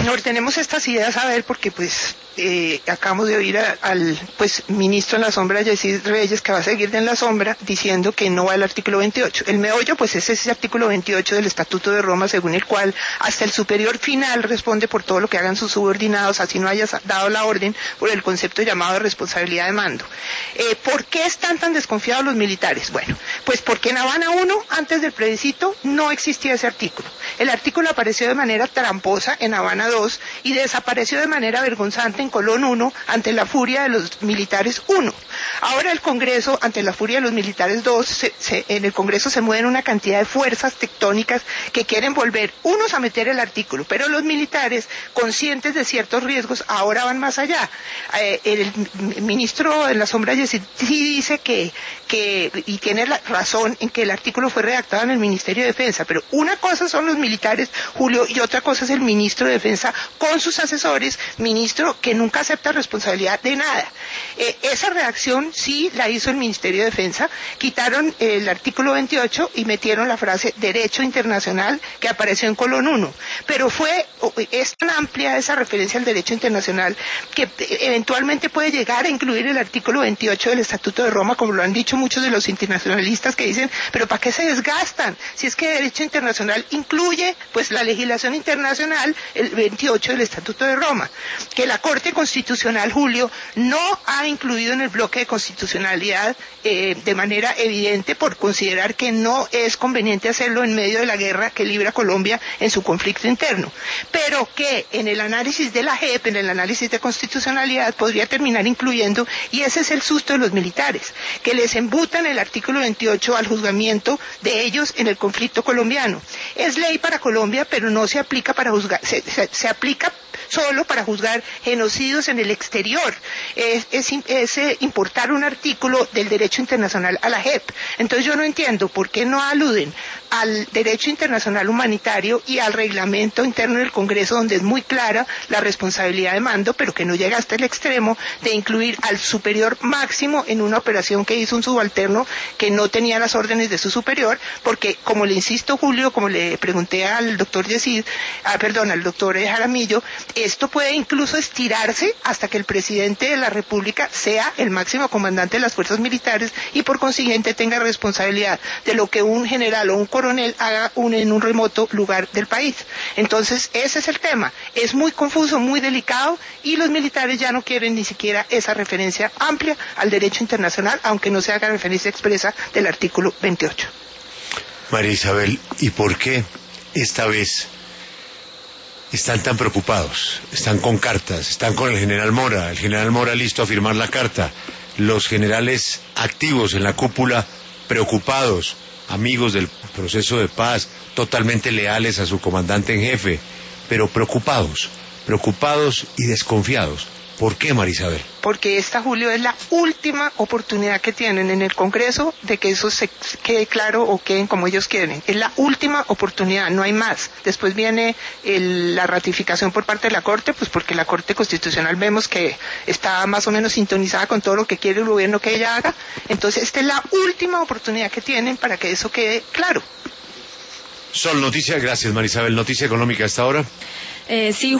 ordenemos estas ideas a ver, porque pues acabamos de oír al ministro en la sombra, Yesid Reyes, que va a seguir en la sombra, diciendo que no va al artículo 28. El meollo, pues es ese artículo 28 del Estatuto de Roma, según el cual hasta el superior final responde por todo lo que hagan sus subordinados, así no haya dado la orden, por el concepto llamado de responsabilidad de mando. ¿Por qué están tan desconfiados los militares? Bueno, pues porque en Habana 1, antes del plebiscito, no existía ese artículo. El artículo apareció de manera tramposa en Habana 2 y desapareció de manera vergonzante en Colón 1 ante la furia de los militares 1. Ahora el Congreso, ante la furia de los militares 2, en el Congreso se mueven una cantidad de fuerzas tectónicas que quieren volver unos a meter el artículo, pero los militares, conscientes de ciertos riesgos, ahora van más allá. El ministro en la sombra sí dice y tiene la razón en que el artículo fue redactado en el Ministerio de Defensa, pero una cosa son los militares, Julio, y otra cosa es el ministro de Defensa con sus asesores, ministro que nunca acepta responsabilidad de nada. Esa redacción sí la hizo el Ministerio de Defensa, quitaron el artículo 28 y metieron la frase derecho internacional que apareció en Colón 1, pero es tan amplia esa referencia al derecho internacional que eventualmente puede llegar a incluir el artículo 28 del Estatuto de Roma, como lo han dicho muchos de los internacionalistas que dicen, pero ¿para qué se desgastan? Si es que derecho internacional incluye pues la legislación internacional, el 28 del Estatuto de Roma, que la Corte Constitucional, Julio, no ha incluido en el bloque de constitucionalidad de manera evidente por considerar que no es conveniente hacerlo en medio de la guerra que libra Colombia en su conflicto interno, pero que en el análisis de la JEP, en el análisis de constitucionalidad, podría terminar incluyendo, y ese es el susto de los militares, que les embutan el artículo 28 al juzgamiento de ellos en el conflicto colombiano. Es ley para Colombia, pero no se aplica para juzgar, se aplica solo para juzgar genocidios en el exterior. Es importar un artículo del derecho internacional a la JEP. Entonces yo no entiendo por qué no aluden al derecho internacional humanitario y al reglamento interno del Congreso, donde es muy clara la responsabilidad de mando, pero que no llega hasta el extremo de incluir al superior máximo en una operación que hizo un subalterno que no tenía las órdenes de su superior, porque como le insisto, Julio, como le pregunté al doctor al doctor Jaramillo, esto puede incluso estirarse hasta que el presidente de la República sea el máximo comandante de las fuerzas militares y por consiguiente tenga responsabilidad de lo que un general o un coronel haga en un remoto lugar del país. Entonces ese es el tema, es muy confuso, muy delicado, y los militares ya no quieren ni siquiera esa referencia amplia al derecho internacional, aunque no se haga referencia expresa del artículo 28. María Isabel, ¿y por qué esta vez están tan preocupados? Están con cartas, están con el general Mora listo a firmar la carta, los generales activos en la cúpula preocupados, amigos del proceso de paz, totalmente leales a su comandante en jefe, pero preocupados y desconfiados. ¿Por qué, María Isabel? Porque esta, Julio, es la última oportunidad que tienen en el Congreso de que eso se quede claro o queden como ellos quieren. Es la última oportunidad, no hay más. Después viene la ratificación por parte de la Corte, pues porque la Corte Constitucional vemos que está más o menos sintonizada con todo lo que quiere el gobierno que ella haga. Entonces esta es la última oportunidad que tienen para que eso quede claro. Sol, noticia, gracias María Isabel. Noticia económica hasta ahora. Sí.